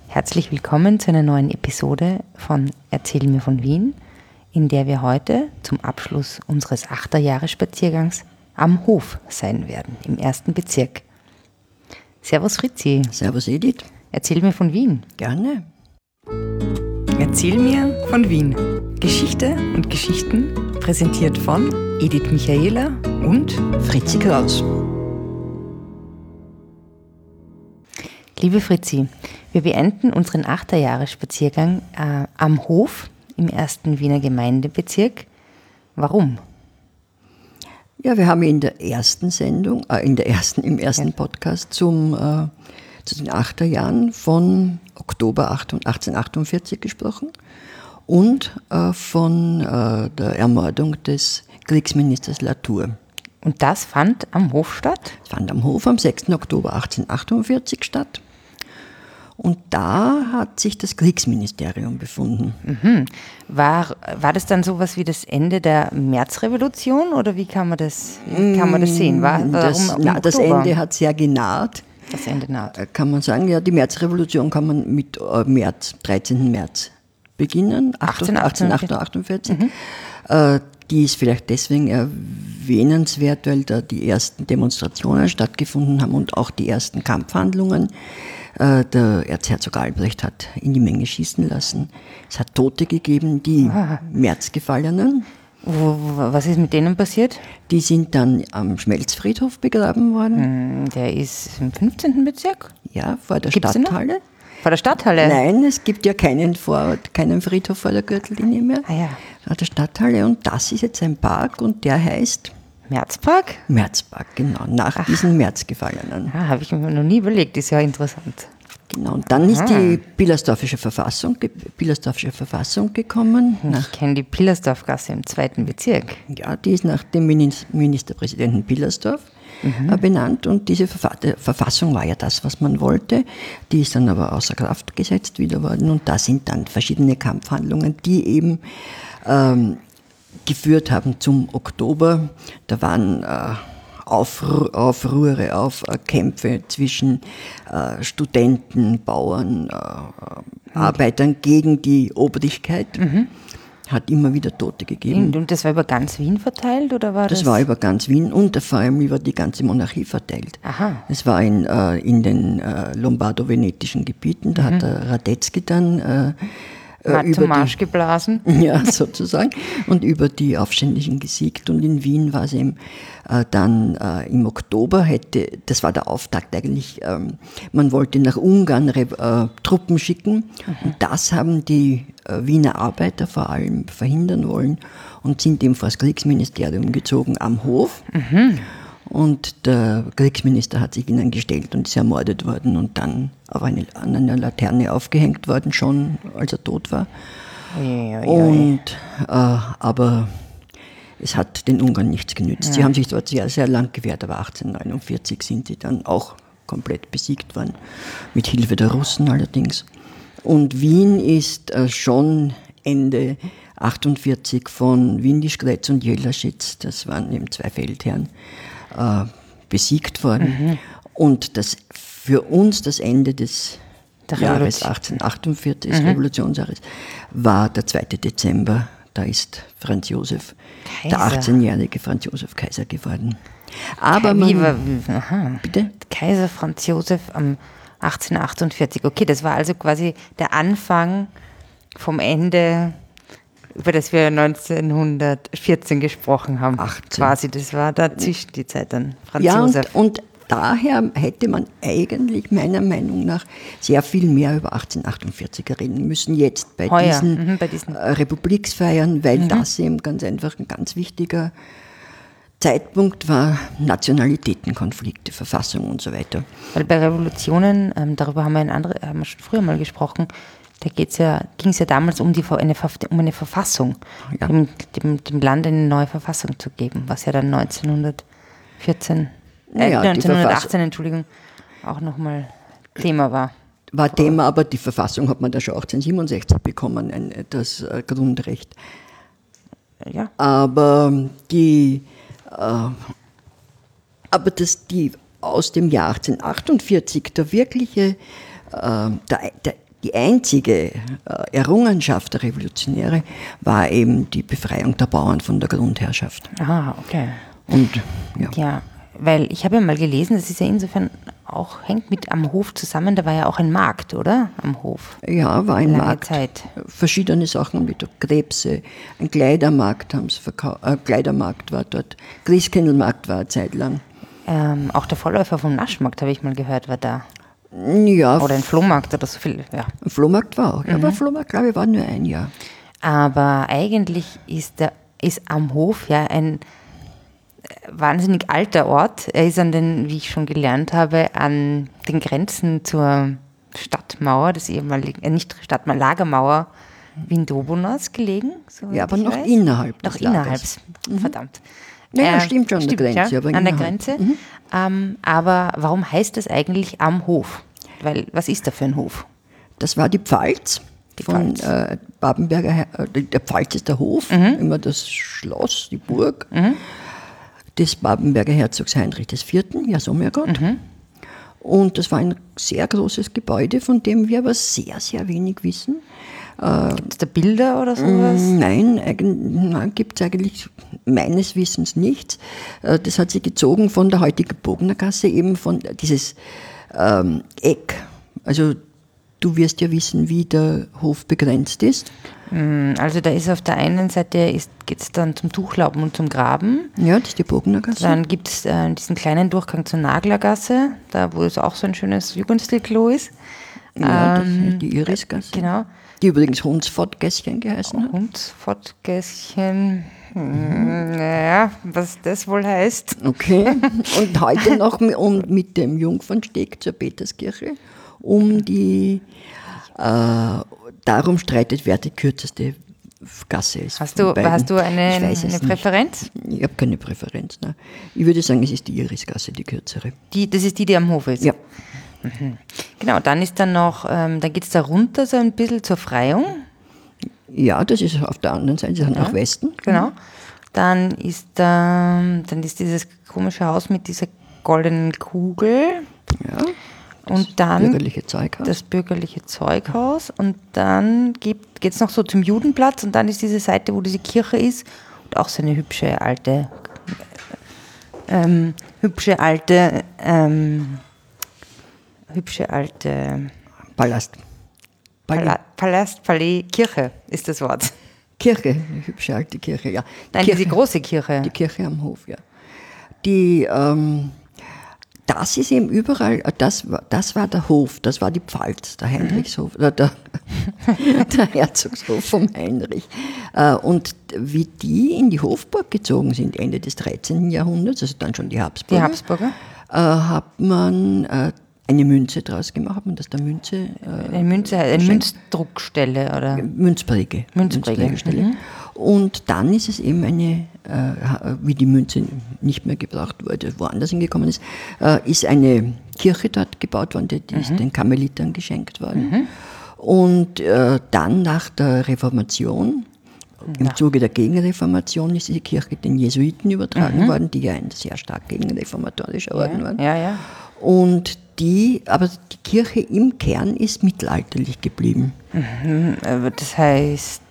Herzlich willkommen zu einer neuen Episode von Erzähl mir von Wien, in der wir heute zum Abschluss unseres 8er-Jahres-Spaziergangs am Hof sein werden, im 1. Bezirk. Servus Fritzi. Servus Edith. Erzähl mir von Wien. Gerne. Erzähl mir von Wien. Geschichte und Geschichten präsentiert von Edith Michaela und Fritzi Kraus. Liebe Fritzi, wir beenden unseren 8er-Jahres-Spaziergang am Hof im 1. Wiener Gemeindebezirk. Warum? Ja, wir haben in der ersten Sendung, im ersten Podcast zu den 8er Jahren von Oktober 1848 gesprochen und von der Ermordung des Kriegsministers Latour. Und das fand am Hof statt? Es fand am Hof am 6. Oktober 1848 statt. Und da hat sich das Kriegsministerium befunden. Mhm. War das dann sowas wie das Ende der Märzrevolution oder wie kann man das sehen? Das Ende hat sehr genaht. Das Ende naht. Kann man sagen, ja, die Märzrevolution kann man mit 13. März beginnen, 1848. Die ist vielleicht deswegen erwähnenswert, weil da die ersten Demonstrationen stattgefunden haben und auch die ersten Kampfhandlungen. Der Erzherzog Albrecht hat in die Menge schießen lassen. Es hat Tote gegeben, die Märzgefallenen. Was ist mit denen passiert? Die sind dann am Schmelzfriedhof begraben worden. Der ist im 15. Bezirk? Ja, vor der Gibt's Stadthalle. Vor der Stadthalle? Nein, es gibt ja keinen Friedhof vor der Gürtellinie mehr. Ah ja. Vor der Stadthalle, und das ist jetzt ein Park und der heißt Märzpark? Märzpark, genau, nach diesen Märzgefallenen. Ja, habe ich mir noch nie überlegt, ist ja interessant. Genau, und dann ist die Pillersdorfische Verfassung gekommen. Ich kenne die Pillersdorfgasse im 2. Bezirk. Ja, die ist nach dem Ministerpräsidenten Pillersdorf benannt, und diese Verfassung war ja das, was man wollte. Die ist dann aber außer Kraft gesetzt wieder worden, und da sind dann verschiedene Kampfhandlungen, die eben geführt haben zum Oktober. Da waren Aufruhre, Kämpfe zwischen Studenten, Bauern, Arbeitern gegen die Obrigkeit. Hat immer wieder Tote gegeben. Und das war über ganz Wien verteilt, oder war das? Das war über ganz Wien und vor allem über die ganze Monarchie verteilt. Aha. Es war in den lombardo-venetischen Gebieten, da hat der Radetzky dann zum Marsch geblasen. Ja, sozusagen. Und über die Aufständischen gesiegt. Und in Wien war es eben dann im Oktober, das war der Auftakt eigentlich, man wollte nach Ungarn Truppen schicken. Und das haben die Wiener Arbeiter vor allem verhindern wollen und sind eben vor das Kriegsministerium gezogen am Hof. Und der Kriegsminister hat sich ihnen gestellt und ist ermordet worden und dann an einer Laterne aufgehängt worden, schon als er tot war. Aber es hat den Ungarn nichts genützt. Ja. Sie haben sich dort sehr, sehr lang gewehrt, aber 1849 sind sie dann auch komplett besiegt worden, mit Hilfe der Russen allerdings. Und Wien ist schon Ende 48 von Windischgrätz und Jelaschitz, das waren eben 2 Feldherren, besiegt worden. Und das für uns das Ende des Jahres 1848, des Revolutionsjahres, war der 2. Dezember. Da ist Franz Josef, der 18-jährige Franz Josef, Kaiser geworden. Aber bitte? Kaiser Franz Josef am 1848. Okay, das war also quasi der Anfang vom Ende, über das wir 1914 gesprochen haben. 18. Quasi, das war dazwischen die Zeit dann, Franz ja, Josef. Und daher hätte man eigentlich meiner Meinung nach sehr viel mehr über 1848 reden müssen, jetzt bei diesen Republiksfeiern, weil das eben ganz einfach ein ganz wichtiger Zeitpunkt war, Nationalitätenkonflikte, Verfassung und so weiter. Weil bei Revolutionen, darüber haben wir schon früher mal gesprochen, da ging es ja damals um eine Verfassung, dem Land eine neue Verfassung zu geben, was ja dann 1918, auch nochmal Thema war. War Thema, aber die Verfassung hat man da schon 1867 bekommen, das Grundrecht. Ja. Aber aus dem Jahr 1848 der wirkliche, die einzige Errungenschaft der Revolutionäre war eben die Befreiung der Bauern von der Grundherrschaft. Ah, okay. Und Ja, weil ich habe ja mal gelesen, das ist ja insofern auch, hängt mit am Hof zusammen, da war ja auch ein Markt, oder? Am Hof. Ja, war ein Lange Markt. Zeit. Verschiedene Sachen mit Krebse, ein Kleidermarkt haben sie verkauft, Kleidermarkt war dort, Christkindlmarkt war eine Zeit lang. Auch der Vorläufer vom Naschmarkt, habe ich mal gehört, war da. Ja, Oder ein Flohmarkt oder so viel, ja. ein Flohmarkt war auch. Ja, aber Flohmarkt, glaube ich, war nur ein Jahr. Aber eigentlich ist am Hof ja ein wahnsinnig alter Ort. Er ist an den, wie ich schon gelernt habe, an den Grenzen zur Stadtmauer, des ehemaligen, nicht Stadtmauer, Lagermauer Wien-Dobonas gelegen. Ja, aber noch innerhalb des Lagers. Verdammt. Ja, stimmt schon, an der Grenze. Ja, aber an der innerhalb. Grenze. Aber warum heißt das eigentlich am Hof? Weil, was ist da für ein Hof? Das war die Pfalz. Von Babenberger, der Pfalz ist der Hof, immer das Schloss, die Burg des Babenberger Herzogs Heinrich IV., Jasomirgott. Und das war ein sehr großes Gebäude, von dem wir aber sehr, sehr wenig wissen. Gibt es da Bilder oder sowas? Nein, gibt es eigentlich meines Wissens nichts. Das hat sich gezogen von der heutigen Bognergasse, eben von dieses Eck. Also du wirst ja wissen, wie der Hof begrenzt ist. Also da ist auf der einen Seite geht es dann zum Tuchlauben und zum Graben. Ja, das ist die Bognergasse. Dann gibt es diesen kleinen Durchgang zur Naglergasse, da wo es auch so ein schönes Jugendstilklo ist. Ja, das ist die Irisgasse. Genau. Die übrigens Hunsfottgässchen geheißen hat. Hunsfottgässchen. Naja, was das wohl heißt. Okay. Und heute noch mit dem Jungfernsteg zur Peterskirche darum streitet, wer die kürzeste Gasse ist. Hast du eine Präferenz? Ich habe keine Präferenz. Nein. Ich würde sagen, es ist die Irisgasse, die kürzere. Das ist die am Hof ist? Ja. Genau, dann ist dann noch, dann geht es da runter so ein bisschen zur Freiung. Ja, das ist auf der anderen Seite, nach Westen. Genau. Dann ist dieses komische Haus mit dieser goldenen Kugel. Ja. Und dann das bürgerliche Zeughaus. Und dann geht es noch so zum Judenplatz und dann ist diese Seite, wo diese Kirche ist. Und auch so eine hübsche alte Palast. Palais, Kirche ist das Wort. Kirche, eine hübsche alte Kirche, ja. Nein, diese große Kirche. Die Kirche am Hof, ja. Das ist eben überall, das war der Hof, das war die Pfalz, der Heinrichshof, der Herzogshof vom Heinrich. Und wie die in die Hofburg gezogen sind, Ende des 13. Jahrhunderts, also dann schon die Habsburger, hat man eine Münze draus gemacht, hat man das der Münze... eine Münzdruckstelle, oder? Münzprägestelle. Und dann ist es eben wie die Münze nicht mehr gebraucht wurde, woanders hingekommen ist eine Kirche dort gebaut worden, die ist den Karmelitern geschenkt worden. Und dann nach der Reformation, im Zuge der Gegenreformation, ist die Kirche den Jesuiten übertragen worden, die ja ein sehr stark gegenreformatorischer Orden waren. Ja. Und aber die Kirche im Kern ist mittelalterlich geblieben. Das heißt,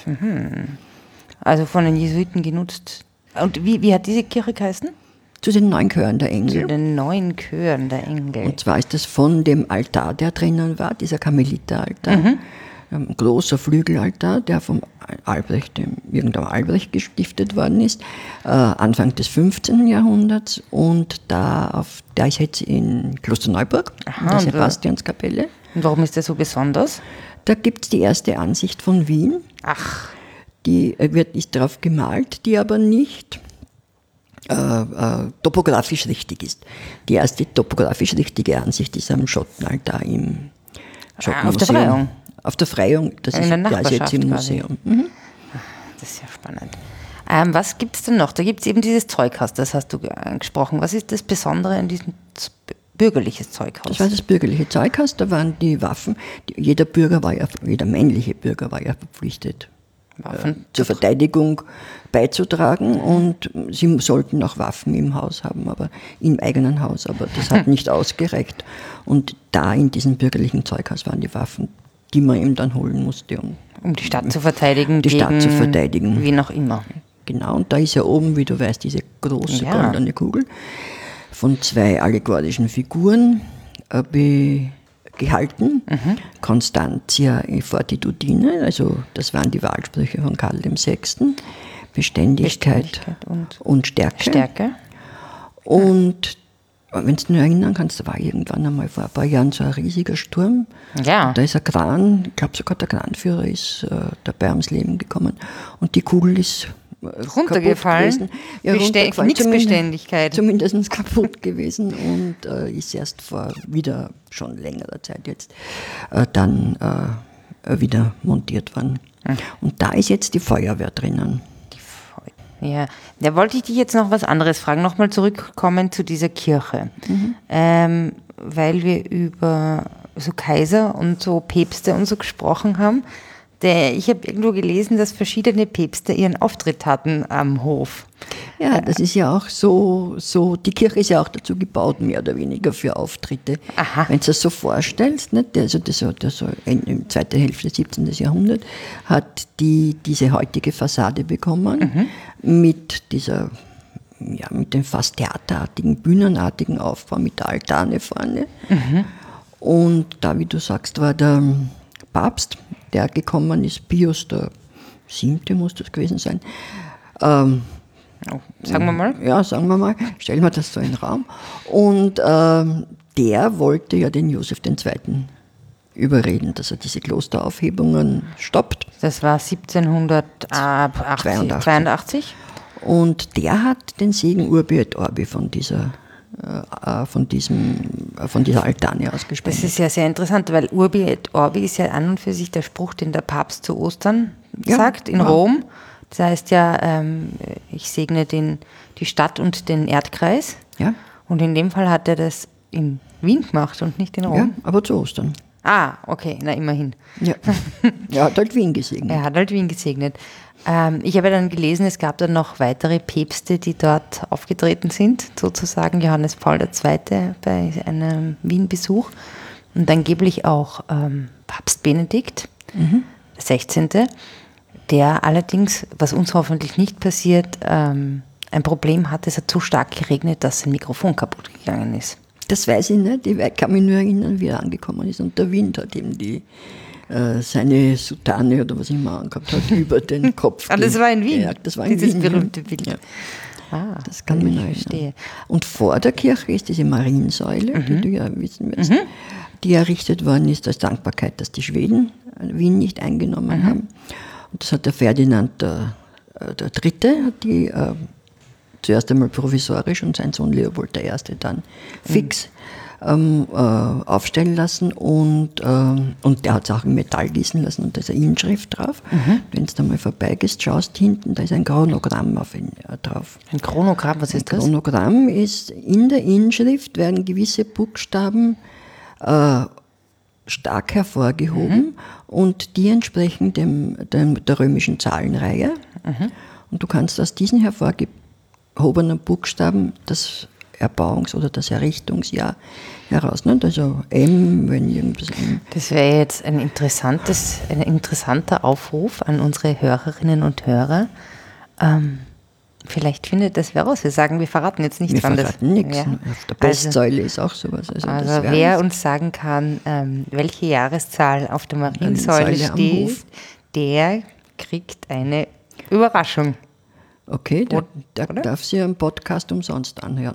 also von den Jesuiten genutzt. Und wie hat diese Kirche geheißen? Zu den 9 Chören der Engel. Zu den 9 Chören der Engel. Und zwar ist das von dem Altar, der drinnen war, dieser Karmeliteraltar, ein großer Flügelaltar, der vom irgendeinem Albrecht gestiftet worden ist, Anfang des 15. Jahrhunderts. Und der ist jetzt in Klosterneuburg, in der Sebastianskapelle. Und warum ist der so besonders? Da gibt es die erste Ansicht von Wien. Ach. Die ist darauf gemalt, die aber nicht topografisch richtig ist. Die erste topografisch richtige Ansicht ist am Schottenaltar im Schottenmuseum. Auf der Freiung? Auf der Freiung, der ist jetzt im Museum. Das ist ja spannend. Was gibt es denn noch? Da gibt es eben dieses Zeughaus, das hast du angesprochen. Was ist das Besondere an diesem bürgerliches Zeughaus? Das war das bürgerliche Zeughaus, da waren die Waffen. Jeder männliche Bürger war ja verpflichtet, zur Verteidigung beizutragen, und sie sollten auch Waffen im Haus haben, aber im eigenen Haus, aber das hat nicht ausgereicht. Und da in diesem bürgerlichen Zeughaus waren die Waffen die man ihm dann holen musste, um die Stadt zu verteidigen. Die Stadt zu verteidigen. Wen auch immer. Genau, und da ist ja oben, wie du weißt, diese große goldene Kugel von 2 allegorischen Figuren gehalten. Constantia e Fortitudine, also das waren die Wahlsprüche von Karl VI. Beständigkeit und Stärke. Und wenn du nur erinnern kannst, da war irgendwann einmal vor ein paar Jahren so ein riesiger Sturm. Ja. Da ist ein Kran, ich glaube sogar der Kranführer ist dabei ums Leben gekommen. Und die Kugel ist runtergefallen. Nichts Beständigkeit. Zumindest kaputt gewesen und ist erst vor wieder schon längerer Zeit jetzt dann wieder montiert worden. Und da ist jetzt die Feuerwehr drinnen. Ja, da wollte ich dich jetzt noch was anderes fragen. Nochmal zurückkommen zu dieser Kirche. Weil wir über so Kaiser und so Päpste und so gesprochen haben. Ich habe irgendwo gelesen, dass verschiedene Päpste ihren Auftritt hatten am Hof. Ja, das ist ja auch so, die Kirche ist ja auch dazu gebaut, mehr oder weniger für Auftritte. Aha. Wenn du das so vorstellst, nicht? Also das in der zweiten Hälfte des 17. Jahrhunderts hat diese heutige Fassade bekommen, mit mit dem fast theaterartigen, bühnenartigen Aufbau, mit der Altane vorne. Und da, wie du sagst, war der Papst, der gekommen ist, Pius VII. Muss das gewesen sein. Sagen wir mal. Ja, sagen wir mal. Stellen wir das so in den Raum. Und der wollte ja den Josef II. Überreden, dass er diese Klosteraufhebungen stoppt. Das war 1782. Und der hat den Segen Urbi et Orbi von dieser Altane ausgesprochen. Das ist ja sehr interessant, weil Urbi et Orbi ist ja an und für sich der Spruch, den der Papst zu Ostern sagt in Rom. Das heißt ja, ich segne die Stadt und den Erdkreis. Ja. Und in dem Fall hat er das in Wien gemacht und nicht in Rom. Ja, aber zu Ostern. Ah, okay, na immerhin. Ja, er hat halt Wien gesegnet. Ich habe dann gelesen, es gab dann noch weitere Päpste, die dort aufgetreten sind, sozusagen Johannes Paul II. Bei einem Wien-Besuch und angeblich auch Papst Benedikt, der 16., der allerdings, was uns hoffentlich nicht passiert, ein Problem hatte, es hat so stark geregnet, dass sein Mikrofon kaputt gegangen ist. Das weiß ich nicht, ich kann mich nur erinnern, wie er angekommen ist und der Wind hat ihm seine Soutane oder was immer angehabt hat, über den Kopf. Das war in Wien? Ja, das war in Dieses Wien. berühmte Bild. Ja. Das kann ich verstehen. Und vor der Kirche ist diese Mariensäule, die du ja wissen wirst, die errichtet worden ist als Dankbarkeit, dass die Schweden Wien nicht eingenommen haben. Und das hat der Ferdinand der Dritte, hat die zuerst einmal provisorisch und sein Sohn Leopold I. dann fix aufstellen lassen und der hat es auch in Metall gießen lassen und da ist eine Inschrift drauf. Wenn du da mal vorbeigehst, schaust hinten, da ist ein Chronogramm drauf. Ein Chronogramm, was ist das? Ein Chronogramm ist, in der Inschrift werden gewisse Buchstaben stark hervorgehoben und die entsprechen der römischen Zahlenreihe. Und du kannst aus diesen hervorgehobenen Buchstaben das Erbauungs- oder das Errichtungsjahr herausnehmen. Also M, wenn irgendwas M. Das wäre jetzt ein interessanter Aufruf an unsere Hörerinnen und Hörer. Vielleicht findet das wer raus. Wir sagen, wir verraten jetzt nicht, wann das. Wir verraten nichts. Ja. Auf der Pestsäule ist auch sowas. Also wer uns sagen kann, welche Jahreszahl auf der Mariensäule steht, der kriegt eine Überraschung. Okay, der darf sich einen Podcast umsonst anhören.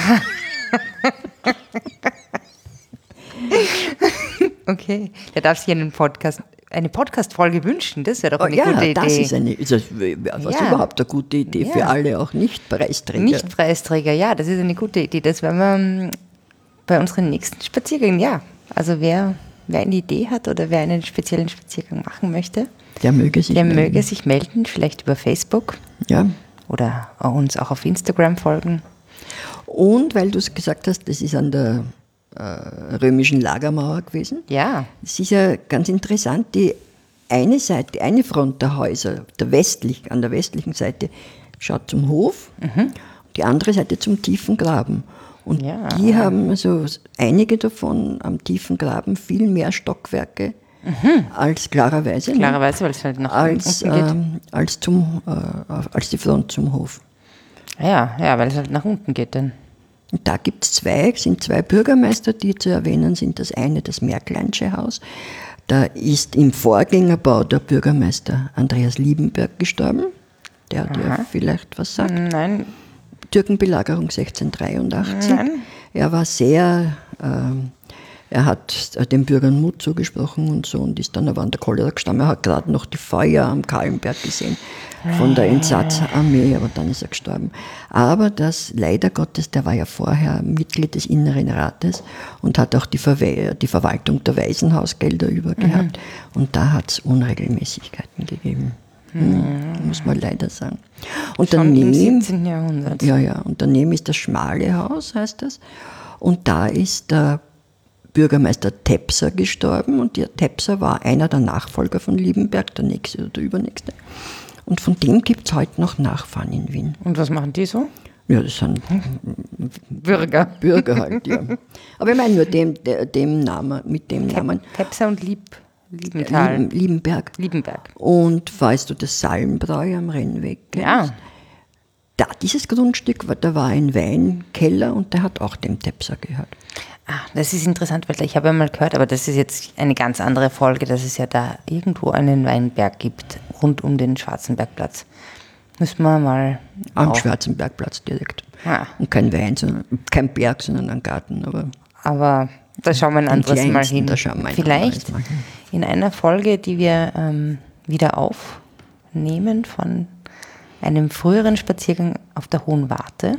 Okay, der darf sich eine Podcast-Folge wünschen. Das wäre doch eine gute Idee. Das ist überhaupt eine gute Idee für alle, auch Nicht-Preisträger. Nicht-Preisträger, ja, das ist eine gute Idee. Das werden wir bei unseren nächsten Spaziergängen, also wer eine Idee hat oder wer einen speziellen Spaziergang machen möchte, der möge sich melden, vielleicht über Facebook. Ja. Oder uns auch auf Instagram folgen. Und weil du es gesagt hast, das ist an der römischen Lagermauer gewesen. Ja. Es ist ja ganz interessant, die eine Front der Häuser, an der westlichen Seite schaut zum Hof, die andere Seite zum tiefen Graben. Und die haben, also einige davon am tiefen Graben, viel mehr Stockwerke als klarerweise. Klarerweise, weil es halt nach unten geht. Als die Front zum Hof. Ja, weil es halt nach unten geht dann. Und da sind zwei Bürgermeister, die zu erwähnen sind. Das eine, das Märkleinsche Haus. Da ist im Vorgängerbau der Bürgermeister Andreas Liebenberg gestorben. Der dir vielleicht was sagt. Nein. Türkenbelagerung 1683. Nein. Er war er hat den Bürgern Mut zugesprochen und so und ist dann aber an der Cholera gestorben. Er hat gerade noch die Feuer am Kahlenberg gesehen von der Entsatzarmee, aber dann ist er gestorben. Aber das, leider Gottes, der war ja vorher Mitglied des Inneren Rates und hat auch die Verwaltung der Waisenhausgelder übergehabt. Und da hat es Unregelmäßigkeiten gegeben. Muss man leider sagen. Und Schon daneben, im 17. Jahrhundert. Ja, und daneben ist das Schmale Haus, heißt das. Und da ist der Bürgermeister Tepser gestorben und der Tepser war einer der Nachfolger von Liebenberg, der nächste oder der übernächste. Und von dem gibt es heute noch Nachfahren in Wien. Und was machen die so? Ja, das sind Bürger. Bürger halt, ja. Aber ich meine nur dem Namen, mit dem Namen. Tepser und Liebenthal. Liebenberg. Liebenberg. Und weißt du, das Salmbräu am Rennweg? Ja. Da, dieses Grundstück, da war ein Weinkeller und der hat auch dem Tepser gehört. Das ist interessant, weil ich habe ja mal gehört, aber das ist jetzt eine ganz andere Folge, dass es ja da irgendwo einen Weinberg gibt, rund um den Schwarzenbergplatz. Müssen wir mal Am Schwarzenbergplatz direkt. Und kein Wein, kein Berg, sondern ein Garten. Aber da schauen wir ein anderes Mal hin. Vielleicht in einer Folge, die wir wieder aufnehmen von einem früheren Spaziergang auf der Hohen Warte.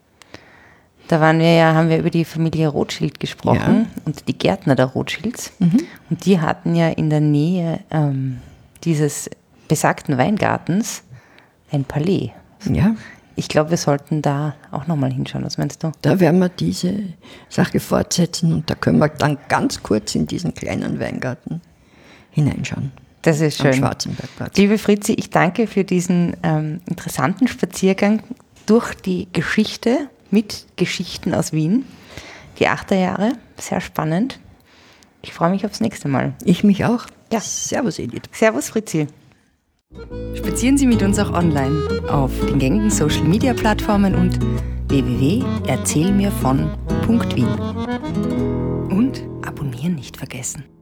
Da haben wir über die Familie Rothschild gesprochen und die Gärtner der Rothschilds. Und die hatten ja in der Nähe dieses besagten Weingartens ein Palais. Ja. Ich glaube, wir sollten da auch nochmal hinschauen. Was meinst du? Da werden wir diese Sache fortsetzen und da können wir dann ganz kurz in diesen kleinen Weingarten hineinschauen. Das ist schön. Am Schwarzenbergplatz. Liebe Fritzi, ich danke für diesen interessanten Spaziergang durch die Geschichte mit Geschichten aus Wien. Die 80er Jahre, sehr spannend. Ich freue mich aufs nächste Mal. Ich mich auch. Ja. Servus, Edith. Servus, Fritzi. Spazieren Sie mit uns auch online auf den gängigen Social-Media-Plattformen und www.erzählmirvon.wien. Und abonnieren nicht vergessen.